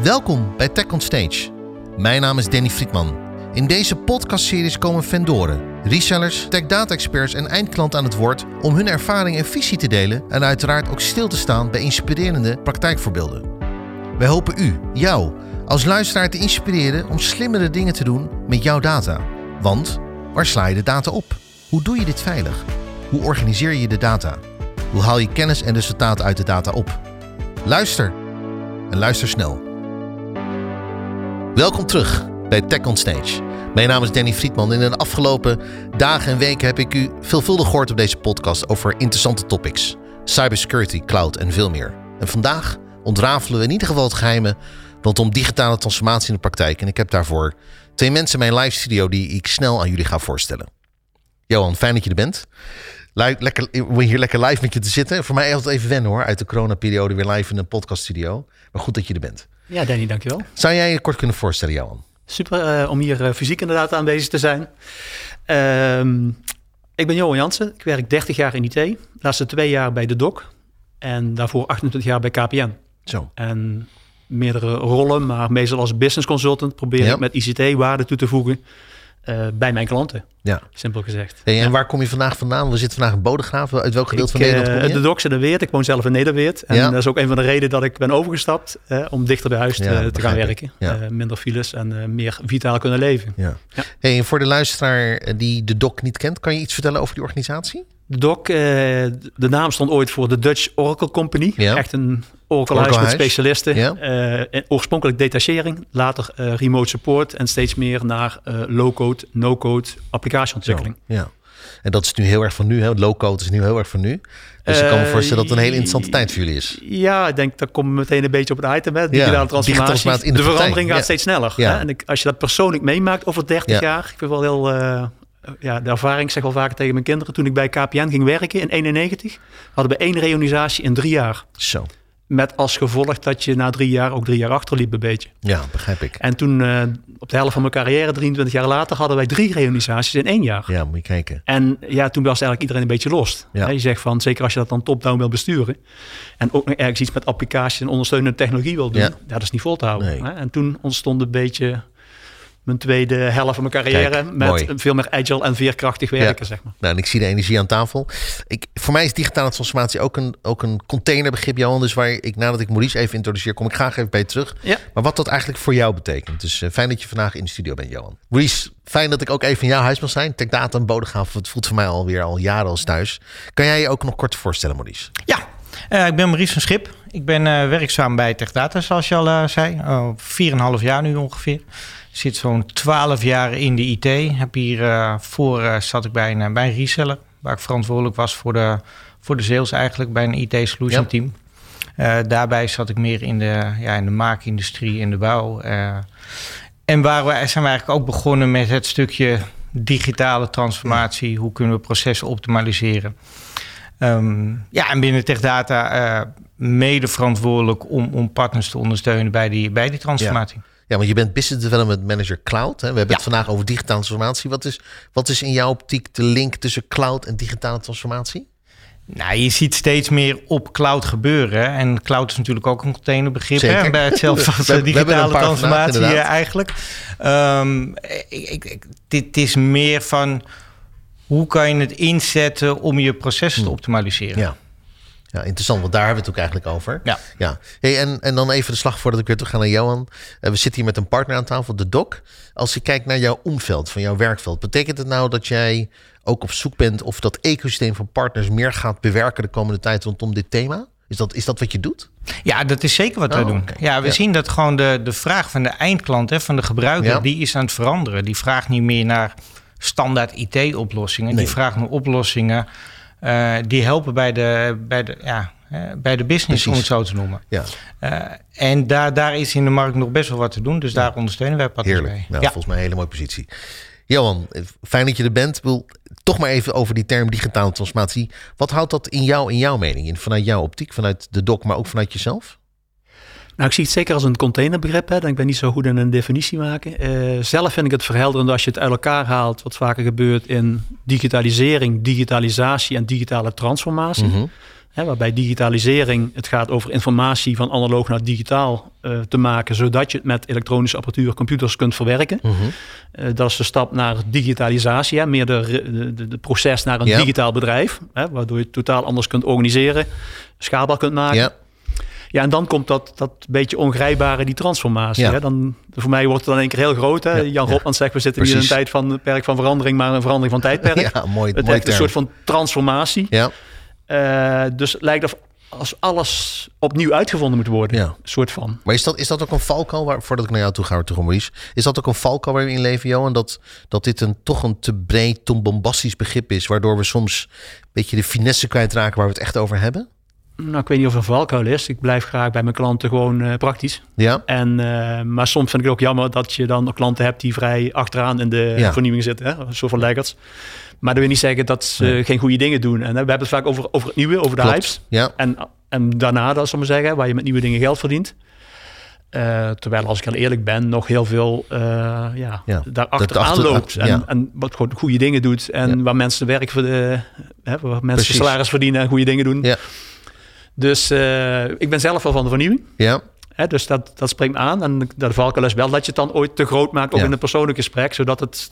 Welkom bij Tech on Stage. Mijn naam is Danny Friedman. In deze podcastseries komen vendoren, resellers, tech data experts en eindklanten aan het woord om hun ervaring en visie te delen en uiteraard ook stil te staan bij inspirerende praktijkvoorbeelden. Wij hopen jou, als luisteraar te inspireren om slimmere dingen te doen met jouw data. Want waar sla je de data op? Hoe doe je dit veilig? Hoe organiseer je de data? Hoe haal je kennis en resultaten uit de data op? Luister en luister snel. Welkom terug bij Tech on Stage. Mijn naam is Danny Friedman en in de afgelopen dagen en weken heb ik u veelvuldig gehoord op deze podcast over interessante topics. Cybersecurity, cloud en veel meer. En vandaag ontrafelen we in ieder geval het geheime rondom digitale transformatie in de praktijk. En ik heb daarvoor 2 mensen in mijn live studio die ik snel aan jullie ga voorstellen. Johan, fijn dat je er bent. Hier lekker live met je te zitten. Voor mij altijd even wennen hoor, uit de coronaperiode weer live in een podcaststudio. Maar goed dat je er bent. Ja, Danny, dankjewel. Zou jij je kort kunnen voorstellen, Johan? Super om hier fysiek inderdaad aanwezig te zijn. Ik ben Johan Jansen. Ik werk 30 jaar in IT. De laatste 2 jaar bij de DOC. En daarvoor 28 jaar bij KPN. Zo. En meerdere rollen, maar meestal als business consultant probeer ik met ICT waarde toe te voegen bij mijn klanten. Ja. Simpel gezegd. Hey, en waar kom je vandaag vandaan? We zitten vandaag in Bodegraven. Uit welk gedeelte van Nederland kom je? De DOC zit in Weert. Ik woon zelf in Nederweert. En dat is ook een van de redenen dat ik ben overgestapt om dichter bij huis te gaan werken. Ja. Minder files en meer vitaal kunnen leven. Ja. Ja. Hey, voor de luisteraar die de DOC niet kent, kan je iets vertellen over die organisatie? De DOC, de naam stond ooit voor de Dutch Oracle Company. Ja. Echt een Oracle-huis met specialisten. Ja. Oorspronkelijk detachering, later remote support en steeds meer naar low-code, no-code applicatieontwikkeling. Zo, ja. En dat is nu heel erg van nu. Low-code is nu heel erg van nu. Dus ik kan me voorstellen dat het een hele interessante tijd voor jullie is. Ja, ik denk dat komt meteen een beetje op het item. Hè? Digitale transformatie. De verandering gaat steeds sneller. Ja. Hè? En als je dat persoonlijk meemaakt over 30 jaar. Ik vind wel heel... de ervaring, ik zeg wel vaker tegen mijn kinderen. Toen ik bij KPN ging werken in 1991, hadden we 1 reorganisatie in 3 jaar. Zo. Met als gevolg dat je na 3 jaar ook 3 jaar achterliep een beetje. Ja, begrijp ik. En toen op de helft van mijn carrière, 23 jaar later, hadden wij 3 reorganisaties in 1 jaar. Ja, moet je kijken. En ja, toen was eigenlijk iedereen een beetje lost. Ja. Je zegt van, zeker als je dat dan top-down wil besturen. En ook nog ergens iets met applicaties en ondersteunende technologie wil doen. Ja. Dat is niet vol te houden. Nee. En toen ontstond een beetje mijn tweede helft van mijn carrière. Kijk, met mooi. Veel meer agile en veerkrachtig werken, zeg maar. Nou, en ik zie de energie aan tafel. Voor mij is digitale transformatie ook een containerbegrip, Johan. Dus nadat ik Maurice even introduceer, kom ik graag even bij je terug. Ja. Maar wat dat eigenlijk voor jou betekent. Dus fijn dat je vandaag in de studio bent, Johan. Maurice, fijn dat ik ook even in jouw huis mag zijn. Tech Data en Bodegraven, het voelt voor mij al jaren als thuis. Kan jij je ook nog kort voorstellen, Maurice? Ja, ik ben Maurice van Schip. Ik ben werkzaam bij Tech Data, zoals je al zei. 4,5 jaar nu ongeveer. Ik zit zo'n 12 jaar in de IT. Hiervoor zat ik bij een reseller, waar ik verantwoordelijk was voor de sales eigenlijk, bij een IT solution team. Daarbij zat ik meer in de maakindustrie, in de bouw. En zijn we eigenlijk ook begonnen met het stukje digitale transformatie. Ja. Hoe kunnen we processen optimaliseren? En binnen Tech Data mede verantwoordelijk om partners te ondersteunen bij die transformatie. Ja, want je bent Business Development Manager Cloud. Hè? We hebben het vandaag over digitale transformatie. Wat is in jouw optiek de link tussen cloud en digitale transformatie? Nou, je ziet steeds meer op cloud gebeuren. En cloud is natuurlijk ook een containerbegrip. Hè? Bij hetzelfde als digitale transformatie eigenlijk. Dit is meer van hoe kan je het inzetten om je processen te optimaliseren. Ja. Ja, interessant, want daar hebben we het ook eigenlijk over. Ja. Hey, en dan even de slag voordat ik weer terug ga naar Johan. We zitten hier met een partner aan tafel, de DOC. Als je kijkt naar jouw omveld, van jouw werkveld, betekent het nou dat jij ook op zoek bent of dat ecosysteem van partners meer gaat bewerken de komende tijd rondom dit thema? Is dat wat je doet? Ja, dat is zeker wat wij doen. Okay. Ja, we zien dat gewoon de vraag van de eindklant, van de gebruiker, die is aan het veranderen. Die vraagt niet meer naar standaard IT-oplossingen. Nee. Die vraagt naar oplossingen die helpen bij de business, precies, om het zo te noemen. Ja. En daar is in de markt nog best wel wat te doen. Dus daar ondersteunen wij partners bij. Nou, volgens mij een hele mooie positie. Johan, fijn dat je er bent. Ik wil toch maar even over die term digitale transformatie. Wat houdt dat in jouw mening in? Vanuit jouw optiek, vanuit de DOC, maar ook vanuit jezelf? Nou, ik zie het zeker als een containerbegrip. Hè. Ik ben niet zo goed in een definitie maken. Zelf vind ik het verhelderend als je het uit elkaar haalt, wat vaker gebeurt in digitalisering, digitalisatie en digitale transformatie. Mm-hmm. Waarbij digitalisering, het gaat over informatie van analoog naar digitaal te maken, zodat je het met elektronische apparatuur, computers kunt verwerken. Dat is de stap naar digitalisatie, meer de proces naar een digitaal bedrijf, waardoor je het totaal anders kunt organiseren, schaalbaar kunt maken. Ja, en dan komt dat beetje ongrijpbare, die transformatie. Ja. Voor mij wordt het dan in één keer heel groot. Hè? Jan Rotman zegt, we zitten niet in een tijdperk van verandering, maar een verandering van tijdperk. Ja, mooi, het heeft een soort van transformatie. Ja. Dus het lijkt als alles opnieuw uitgevonden moet worden. Ja. Een soort van. Maar is dat ook een valkuil, voordat ik naar jou toe ga, Maurice, is dat ook een valkuil waar we in leven, Johan? Dat dit toch een te breed, te bombastisch begrip is, waardoor we soms een beetje de finesse kwijtraken waar we het echt over hebben? Nou, ik weet niet of er een valkuil is. Ik blijf graag bij mijn klanten gewoon praktisch. Ja. Maar soms vind ik het ook jammer dat je dan klanten hebt die vrij achteraan in de vernieuwing zitten. Hè? Een soort van leggers. Maar dat wil niet zeggen dat ze geen goede dingen doen. En we hebben het vaak over het nieuwe, over de hypes. Ja. En daarna, dat zal ik maar zeggen, waar je met nieuwe dingen geld verdient. Terwijl, als ik heel eerlijk ben, nog heel veel daar achteraan loopt. En wat gewoon goede dingen doet. En waar mensen werk waar mensen salaris verdienen en goede dingen doen. Ja. Dus ik ben zelf wel van de vernieuwing. Ja. Dus dat spreekt me aan. En de valkuil is wel dat je het dan ooit te groot maakt, ook in een persoonlijk gesprek, zodat het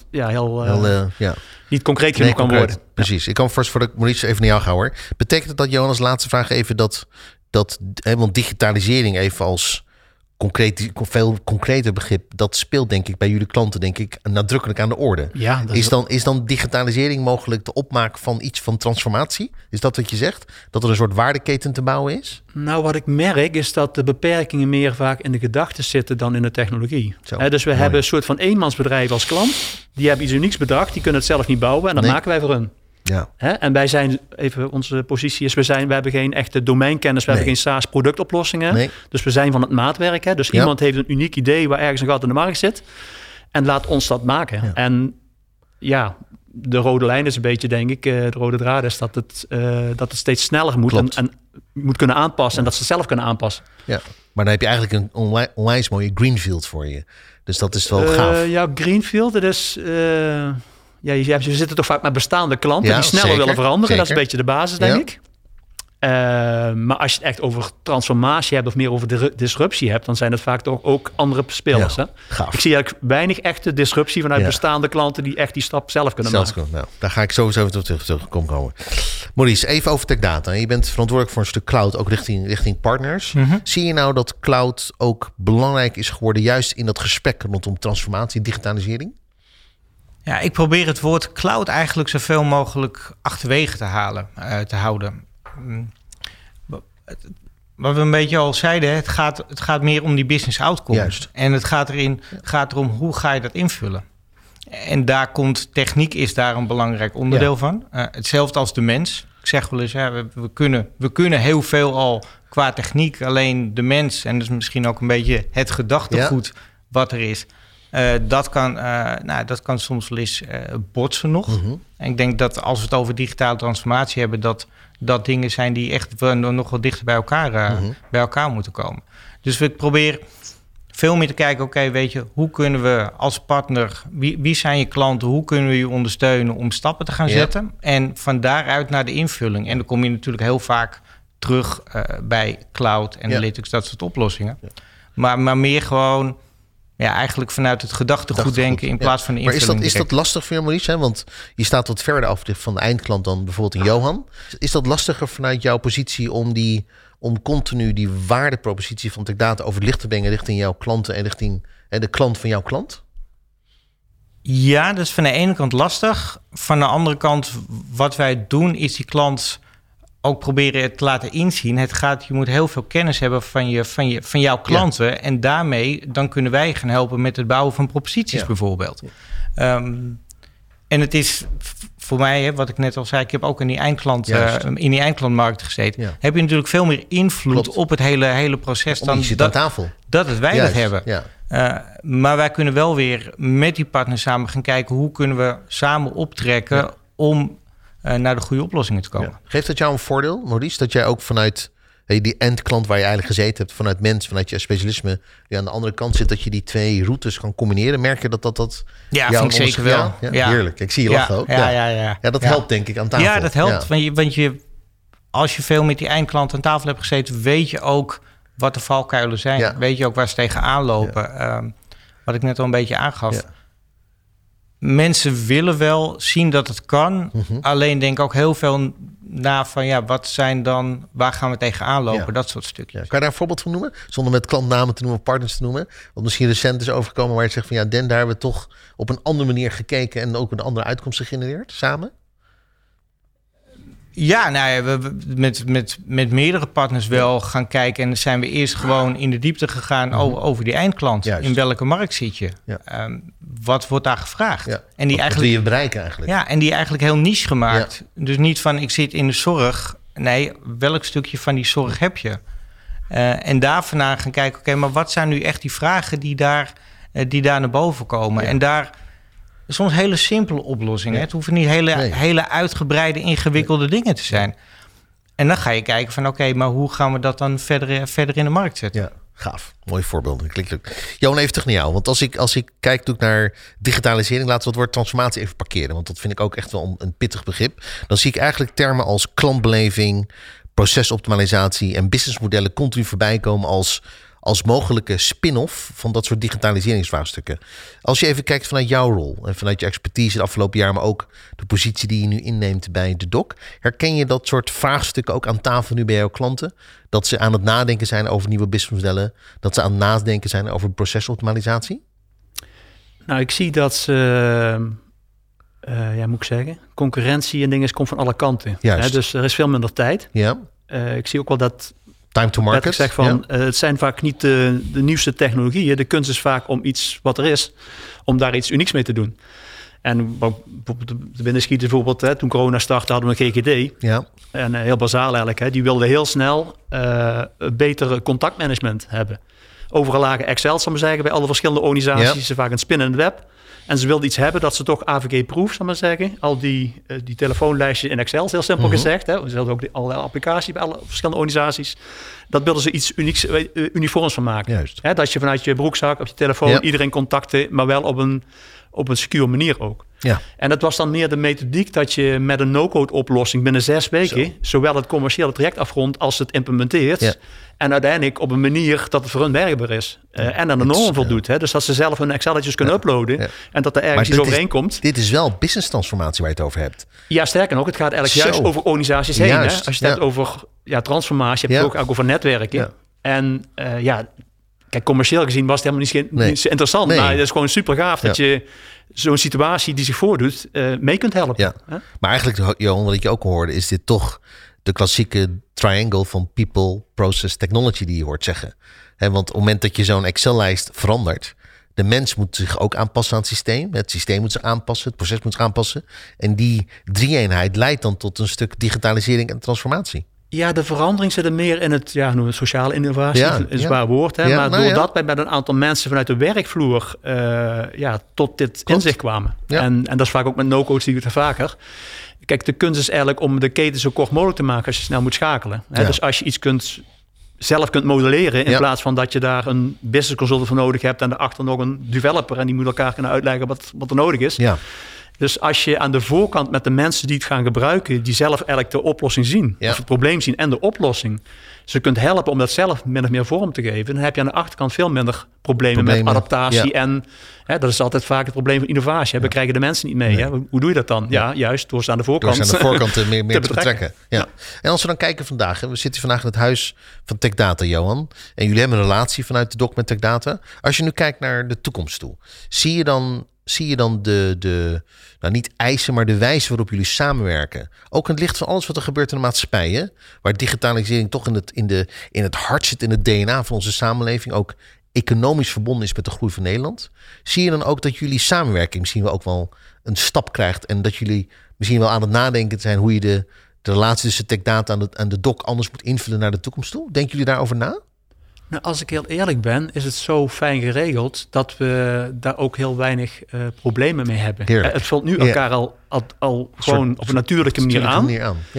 niet concreet genoeg kan worden. Precies. Ik kan voordat ik Maurice even naar jou ga, hoor. Betekent het dat, Johan, als laatste vraag even want digitalisering even als veel concreter begrip, dat speelt denk ik bij jullie klanten denk ik nadrukkelijk aan de orde. Ja, is dan digitalisering mogelijk de opmaak van iets van transformatie? Is dat wat je zegt? Dat er een soort waardeketen te bouwen is? Nou, wat ik merk is dat de beperkingen meer vaak in de gedachten zitten dan in de technologie. Dus we hebben een soort van eenmansbedrijf als klant. Die hebben iets unieks bedacht, die kunnen het zelf niet bouwen en dat maken wij voor hun. Ja. En wij zijn, even onze positie is, we hebben geen echte domeinkennis, we hebben geen SaaS productoplossingen. Nee. Dus we zijn van het maatwerk. Dus iemand heeft een uniek idee waar ergens een gat in de markt zit en laat ons dat maken. Ja. En de rode lijn is een beetje, denk ik, de rode draad is dat het steeds sneller moet en moet kunnen aanpassen en dat ze het zelf kunnen aanpassen. Ja. Maar dan heb je eigenlijk een onwijs mooie greenfield voor je. Dus dat is wel gaaf. Ja, greenfield, dat is... je zit toch vaak met bestaande klanten die sneller willen veranderen. Zeker. Dat is een beetje de basis, denk ik. Maar als je het echt over transformatie hebt of meer over de disruptie hebt, dan zijn het vaak toch ook andere spelers. Ja, hè? Ik zie eigenlijk weinig echte disruptie vanuit bestaande klanten die echt die stap zelf kunnen maken. Nou, daar ga ik sowieso terug komen. Maurice, even over Tech Data. Je bent verantwoordelijk voor een stuk cloud, ook richting partners. Mm-hmm. Zie je nou dat cloud ook belangrijk is geworden, juist in dat gesprek rondom transformatie, digitalisering? Ja, ik probeer het woord cloud eigenlijk zoveel mogelijk achterwege te houden. Wat we een beetje al zeiden, het gaat meer om die business outcomes. Juist. En het gaat erom hoe ga je dat invullen. En daar komt techniek is daar een belangrijk onderdeel van. Hetzelfde als de mens. Ik zeg wel eens, we kunnen heel veel al qua techniek. Alleen de mens, en dus misschien ook een beetje het gedachtegoed wat er is. Dat kan soms wel eens botsen nog. Mm-hmm. En ik denk dat als we het over digitale transformatie hebben, dat dingen zijn die echt nog wel dichter bij elkaar moeten komen. Dus we proberen veel meer te kijken, weet je, hoe kunnen we als partner, wie zijn je klanten, hoe kunnen we je ondersteunen om stappen te gaan zetten? En van daaruit naar de invulling. En dan kom je natuurlijk heel vaak terug bij cloud, analytics, dat soort oplossingen. Ja. Maar meer gewoon... Ja, eigenlijk vanuit het gedachtegoed denken in plaats van de invulling. Maar is dat lastig voor je, Maurice? Hè? Want je staat wat verder af van de eindklant dan bijvoorbeeld in Johan. Is dat lastiger vanuit jouw positie om continu die waardepropositie van Tech Data over het licht te brengen richting jouw klanten en richting de klant van jouw klant? Ja, dat is van de ene kant lastig. Van de andere kant, wat wij doen, is die klant ook proberen het te laten inzien. Je moet heel veel kennis hebben van jouw klanten. Ja. En daarmee dan kunnen wij gaan helpen met het bouwen van proposities bijvoorbeeld. Ja. En het is voor mij, wat ik net al zei, ik heb ook in die eindklantmarkt gezeten. Ja. Heb je natuurlijk veel meer invloed op het hele proces dan je zit aan tafel. Dat wij dat hebben. Ja. Maar wij kunnen wel weer met die partners samen gaan kijken hoe kunnen we samen optrekken om naar de goede oplossingen te komen. Ja. Geeft dat jou een voordeel, Maurice, dat jij ook vanuit die endklant waar je eigenlijk gezeten hebt, vanuit je specialisme, aan de andere kant zit, dat je die twee routes kan combineren? Merk je dat ja, vind ik zeker wel. Ja, heerlijk. Ik zie je lachen ook. Ja, dat helpt denk ik aan tafel. Ja, dat helpt. Want je als je veel met die eindklant aan tafel hebt gezeten, weet je ook wat de valkuilen zijn. Ja. Weet je ook waar ze tegenaan lopen. Ja. Wat ik net al een beetje aangaf. Ja. Mensen willen wel zien dat het kan. Alleen denk ook heel veel na van wat zijn dan, waar gaan we tegenaan lopen? Ja. Dat soort stukjes. Ja. Kan je daar een voorbeeld van noemen? Zonder met klantnamen te noemen of partners te noemen. Wat misschien recent is overgekomen waar je zegt van Dan, daar hebben we toch op een andere manier gekeken en ook een andere uitkomst gegenereerd samen? Ja, we met meerdere partners wel gaan kijken. En dan zijn we eerst gewoon in de diepte gegaan over die eindklant. Juist. In welke markt zit je? Ja. Wat wordt daar gevraagd? Ja. En die wat wil je bereiken eigenlijk? Ja, en die eigenlijk heel niche gemaakt. Ja. Dus niet van ik zit in de zorg. Nee, welk stukje van die zorg heb je? En daar vandaan gaan kijken, oké, maar wat zijn nu echt die vragen die daar naar boven komen? Ja. En daar soms hele simpele oplossingen. Ja. Het hoeven niet hele uitgebreide, ingewikkelde dingen te zijn. En dan ga je kijken van oké, maar hoe gaan we dat dan verder in de markt zetten? Ja, gaaf. Mooi voorbeeld. Johan, even terug naar jou. Want als ik kijk naar digitalisering, laten we het woord transformatie even parkeren. Want dat vind ik ook echt wel een pittig begrip. Dan zie ik eigenlijk termen als klantbeleving, procesoptimalisatie en businessmodellen continu voorbij komen als mogelijke spin-off van dat soort digitaliseringsvraagstukken. Als je even kijkt vanuit jouw rol en vanuit je expertise de afgelopen jaar, maar ook de positie die je nu inneemt bij de DOC, herken je dat soort vraagstukken ook aan tafel nu bij jouw klanten? Dat ze aan het nadenken zijn over nieuwe businessmodellen, dat ze aan het nadenken zijn over procesoptimalisatie? Nou, ik zie dat ze, moet ik zeggen, concurrentie en dingen komt van alle kanten. Dus er is veel minder tijd. Ja. Ik zie ook wel dat time to market. Ik zeg van, het zijn vaak niet de nieuwste technologieën. De kunst is vaak om iets wat er is, om daar iets unieks mee te doen. En bijvoorbeeld de binnenschieten bijvoorbeeld, toen corona startte, hadden we een GGD. Ja. En heel bazaal eigenlijk. Die wilde heel snel betere contactmanagement hebben. Overal lagen Excel, zal ik maar zeggen, bij alle verschillende organisaties. Ja. Ze vaak een spin in het web. En ze wilden iets hebben dat ze toch AVG-proof, zal ik maar zeggen. Al die telefoonlijstjes in Excel, heel simpel gezegd. Ze hadden ook allerlei applicaties bij alle verschillende organisaties. Dat wilden ze iets unieks, uniforms van maken. Juist. Dat je vanuit je broekzak op je telefoon iedereen contacten, maar wel op een secure manier ook. Ja. En dat was dan meer de methodiek dat je met een no-code oplossing binnen 6 weken zowel het commerciële traject afrondt als het implementeert. Ja. En uiteindelijk op een manier dat het voor hun werkbaar is. En aan de norm voldoet. Dus dat ze zelf hun Excelletjes kunnen uploaden. Ja. En dat er ergens iets overeenkomt. Dit is wel business transformatie waar je het over hebt. Ja, sterker nog, het gaat eigenlijk juist over organisaties heen. Hè? Als je het hebt over transformatie, heb je het ook over netwerken. Ja. En kijk, commercieel gezien was het helemaal niet zo interessant. Nee. Maar het is gewoon super gaaf dat je zo'n situatie die zich voordoet mee kunt helpen. Ja. Maar eigenlijk, Johan, wat ik je ook hoorde, is dit toch de klassieke triangle van people, process, technology die je hoort zeggen. Want op het moment dat je zo'n Excel-lijst verandert, de mens moet zich ook aanpassen aan het systeem. Het systeem moet zich aanpassen, het proces moet zich aanpassen. En die drie-eenheid leidt dan tot een stuk digitalisering en transformatie. Ja, de verandering zit er meer in het sociale innovatie, een zwaar woord. Hè? Maar doordat wij met een aantal mensen vanuit de werkvloer tot dit inzicht kwamen. Ja. En dat is vaak ook met no-code zie je het vaker. Kijk, de kunst is eigenlijk om de keten zo kort mogelijk te maken als je snel moet schakelen. Ja. Dus als je iets zelf kunt modelleren in plaats van dat je daar een business consultant voor nodig hebt en daarachter nog een developer en die moet elkaar kunnen uitleggen wat er nodig is. Ja. Dus als je aan de voorkant met de mensen die het gaan gebruiken, die zelf eigenlijk de oplossing zien, of het probleem zien en de oplossing, ze kunt helpen om dat zelf min of meer vorm te geven, dan heb je aan de achterkant veel minder problemen met adaptatie. Ja. En dat is altijd vaak het probleem van innovatie. We krijgen de mensen niet mee. Nee. Hoe doe je dat dan? Ja, juist door ze aan de voorkant, meer te betrekken. Ja. En als we dan kijken vandaag, we zitten vandaag in het huis van Tech Data, Johan. En jullie hebben een relatie vanuit de DOC met Tech Data. Als je nu kijkt naar de toekomst toe, zie je dan de niet eisen, maar de wijze waarop jullie samenwerken? Ook in het licht van alles wat er gebeurt in de maatschappij, hè? Waar digitalisering toch in het hart zit, in het DNA van onze samenleving, ook economisch verbonden is met de groei van Nederland. Zie je dan ook dat jullie samenwerking misschien wel ook wel een stap krijgt en dat jullie misschien wel aan het nadenken zijn hoe je de relatie tussen Tech Data en de DOC anders moet invullen naar de toekomst toe? Denken jullie daarover na? Nou, als ik heel eerlijk ben, is het zo fijn geregeld dat we daar ook heel weinig problemen mee hebben. Het vult nu elkaar al gewoon op een natuurlijke manier aan.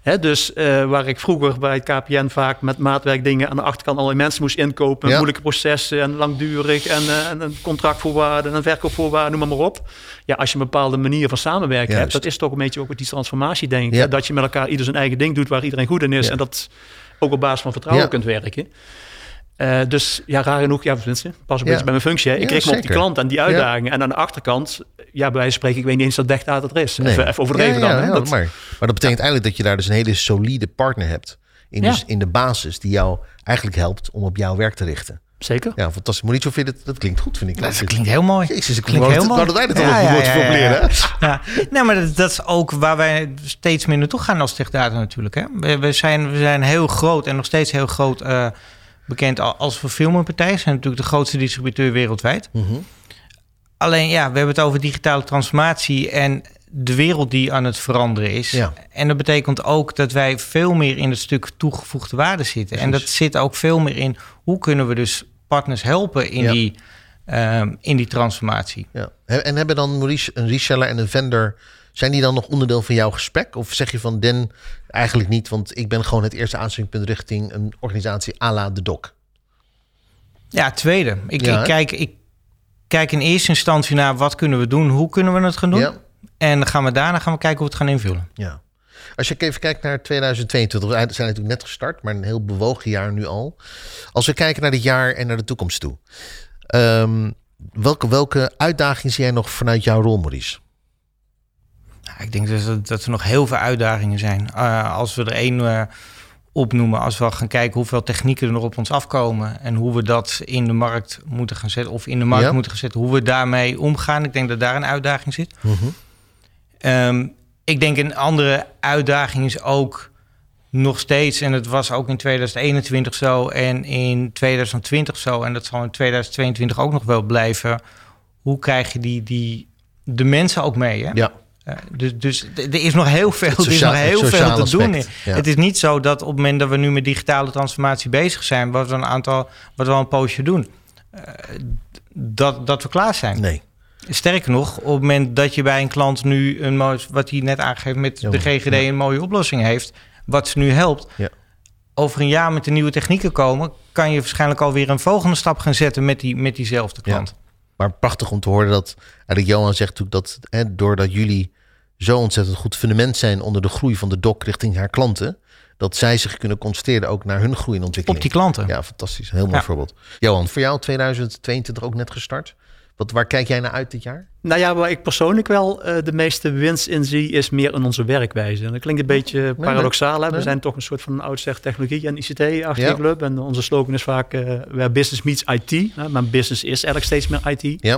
Dus waar ik vroeger bij het KPN vaak met maatwerkdingen aan de achterkant allerlei mensen moest inkopen. Moeilijke processen en langdurig en een contractvoorwaarden en een verkoopvoorwaarden, noem maar op. Ja, als je een bepaalde manier van samenwerken hebt, dat is toch een beetje ook die transformatie, denk ik. Ja. Dat je met elkaar ieder zijn eigen ding doet waar iedereen goed in is. En dat ook op basis van vertrouwen kunt werken. Dus raar genoeg, pas een beetje bij mijn functie. Hè. Ik kreeg me op die klant en die uitdagingen. En aan de achterkant, bij wijze van spreken, ik weet niet eens dat Dagdata er is. Nee. Even overdreven dan. Maar dat betekent eigenlijk dat je daar dus een hele solide partner hebt. In de basis die jou eigenlijk helpt om op jouw werk te richten. Zeker. Ja, fantastisch. Mauricio, dat klinkt goed, vind ik. Dat klinkt heel mooi. Jezus, ik wou dat wij dat al moeten formuleren. Ja. Nee, maar dat is ook waar wij steeds meer naartoe gaan als Dagdata natuurlijk. Hè? We zijn heel groot en nog steeds heel groot bekend als fulfillmentpartij. We zijn natuurlijk de grootste distributeur wereldwijd. Mm-hmm. Alleen, we hebben het over digitale transformatie en de wereld die aan het veranderen is. Ja. En dat betekent ook dat wij veel meer in het stuk toegevoegde waarde zitten. Precies. En dat zit ook veel meer in hoe kunnen we dus partners helpen in die transformatie. Ja. En hebben dan Maurice, een reseller en een vendor, zijn die dan nog onderdeel van jouw gesprek? Of zeg je van eigenlijk niet, want ik ben gewoon het eerste aanspreekpunt richting een organisatie à la de DOC? Ja, tweede. Ik kijk in eerste instantie naar wat kunnen we doen, hoe kunnen we het gaan doen? Ja. En daarna gaan we kijken hoe we het gaan invullen. Ja. Als je even kijkt naar 2022, we zijn natuurlijk net gestart, maar een heel bewogen jaar nu al. Als we kijken naar dit jaar en naar de toekomst toe. Welke uitdagingen zie jij nog vanuit jouw rol, Maurice? Ik denk dat er nog heel veel uitdagingen zijn. Als we er één opnoemen, als we gaan kijken hoeveel technieken er nog op ons afkomen en hoe we dat in de markt moeten gaan zetten, of in de markt moeten gaan zetten, hoe we daarmee omgaan. Ik denk dat daar een uitdaging zit. Mm-hmm. Ik denk een andere uitdaging is ook nog steeds, en het was ook in 2021 zo en in 2020 zo, en dat zal in 2022 ook nog wel blijven. Hoe krijg je de mensen ook mee? Hè? Ja. Dus er is nog heel veel, te doen. Ja. Het is niet zo dat op het moment dat we nu met digitale transformatie bezig zijn, wat we een poosje doen, dat we klaar zijn. Nee. Sterker nog, op het moment dat je bij een klant nu wat hij net aangeeft met de GGD een mooie oplossing heeft, wat ze nu helpt, over een jaar met de nieuwe technieken komen, kan je waarschijnlijk alweer een volgende stap gaan zetten met diezelfde klant. Ja. Maar prachtig om te horen dat eigenlijk Johan zegt dat doordat jullie zo ontzettend goed fundament zijn onder de groei van de DOC richting haar klanten, dat zij zich kunnen concentreren ook naar hun groei en ontwikkeling. Op die klanten. Ja, fantastisch. Heel mooi voorbeeld. Johan, voor jou 2022 ook net gestart. Waar kijk jij naar uit dit jaar? Nou ja, waar ik persoonlijk wel de meeste winst in zie, is meer in onze werkwijze. En dat klinkt een beetje paradoxaal. Hè? We zijn toch een soort van oudsher technologie- en ICT-achtige club. En onze slogan is vaak where business meets IT. Maar business is eigenlijk steeds meer IT. Ja.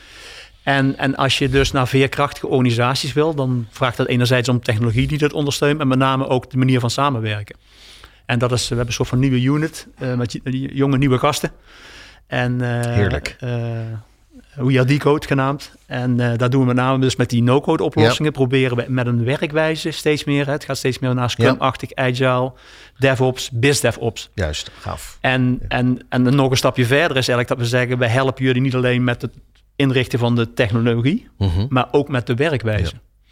En als je dus naar veerkrachtige organisaties wil, dan vraagt dat enerzijds om technologie die dat ondersteunt, en met name ook de manier van samenwerken. En dat is, we hebben een soort van nieuwe unit met jonge nieuwe gasten. En, heerlijk. We are Decode genaamd. En daar doen we met name dus met die no-code oplossingen. Proberen we met een werkwijze steeds meer. Het gaat steeds meer naar Scrum-achtig, Agile, DevOps, BizDevOps. Juist, gaaf. En nog een stapje verder is eigenlijk dat we zeggen, we helpen jullie niet alleen met het inrichten van de technologie, maar ook met de werkwijze.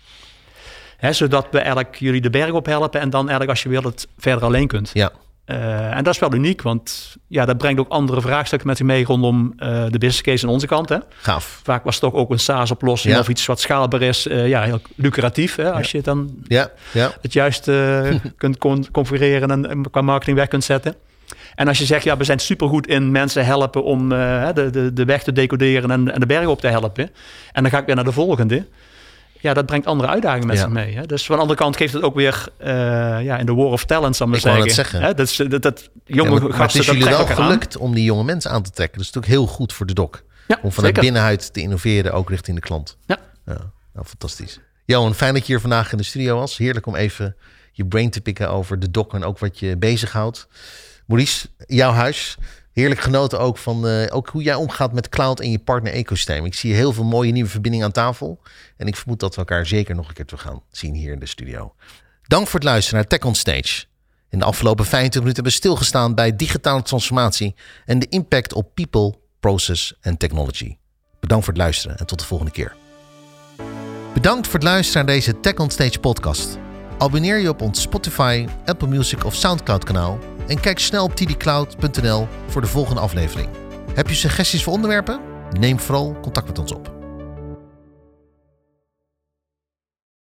Ja. Zodat we eigenlijk jullie de berg op helpen en dan eigenlijk als je wil het verder alleen kunt. Ja. En dat is wel uniek, want dat brengt ook andere vraagstukken met zich mee rondom de business case aan onze kant. Hè. Gaaf. Vaak was het toch ook een SaaS-oplossing of iets wat schaalbaar is. Heel lucratief, hè, als je het dan het juist kunt configureren en qua marketing weg kunt zetten. En als je zegt, we zijn supergoed in mensen helpen om de weg te decoderen en de berg op te helpen. En dan ga ik weer naar de volgende. Ja, dat brengt andere uitdagingen met zich mee. Hè? Dus van de andere kant geeft het ook weer in de war of talent, zal ik maar zeggen. Hè? Dat jonge gasten, maar het is jullie wel gelukt om die jonge mensen aan te trekken. Dat is natuurlijk heel goed voor de DOC. Ja, om vanuit binnenuit te innoveren, ook richting de klant. Ja. Nou, fantastisch. Johan, fijn dat je hier vandaag in de studio was. Heerlijk om even je brain te pikken over de DOC en ook wat je bezighoudt. Maurice, jouw huis. Heerlijk genoten ook van ook hoe jij omgaat met cloud en je partner-ecosysteem. Ik zie heel veel mooie nieuwe verbindingen aan tafel. En ik vermoed dat we elkaar zeker nog een keer terug gaan zien hier in de studio. Dank voor het luisteren naar Tech on Stage. In de afgelopen 25 minuten hebben we stilgestaan bij digitale transformatie en de impact op people, process en technology. Bedankt voor het luisteren en tot de volgende keer. Bedankt voor het luisteren naar deze Tech on Stage podcast. Abonneer je op ons Spotify, Apple Music of Soundcloud kanaal en kijk snel op tdcloud.nl voor de volgende aflevering. Heb je suggesties voor onderwerpen? Neem vooral contact met ons op.